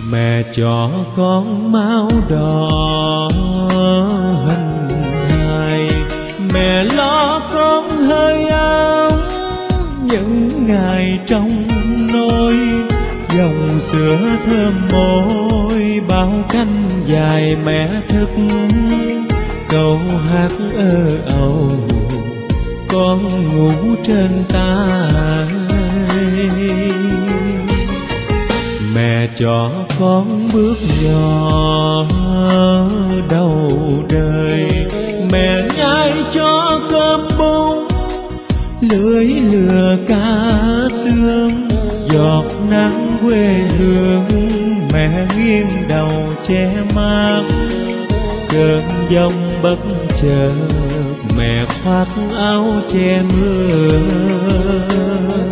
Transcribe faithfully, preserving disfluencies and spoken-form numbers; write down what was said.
Mẹ cho con máu đỏ hình hài, mẹ lo con hơi ấm những ngày trong nôi. Dòng sữa thơm môi bao canh dài mẹ thức, câu hát ơ ầu con ngủ trên tay. Mẹ cho con bước nhỏ đầu đời, mẹ nhai cho cơm bún lưỡi lừa cá sương. Giọt nắng quê hương mẹ nghiêng đầu che mát, cơn giông bất chợt mẹ khoác áo che mưa.